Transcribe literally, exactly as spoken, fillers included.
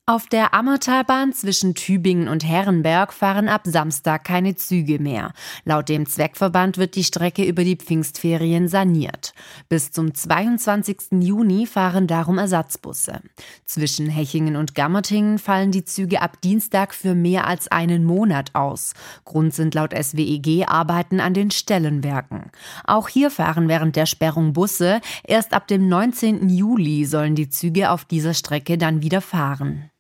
Auf der Ammertalbahn zwischen Tübingen und Herrenberg fahren ab Samstag keine Züge mehr. Laut dem Zweckverband wird die Strecke über die Pfingstferien saniert. Bis zum zweiundzwanzigsten Juni fahren darum Ersatzbusse. Zwischen Hechingen und Gammertingen fallen die Züge ab Dienstag für mehr als einen Monat aus. Grund sind laut S W E G Arbeiten an den Stellenwerken. Auch hier fahren während der Sperrung Busse. Erst ab dem neunzehnten Juli sollen die Züge auf dieser Strecke dann wieder fahren.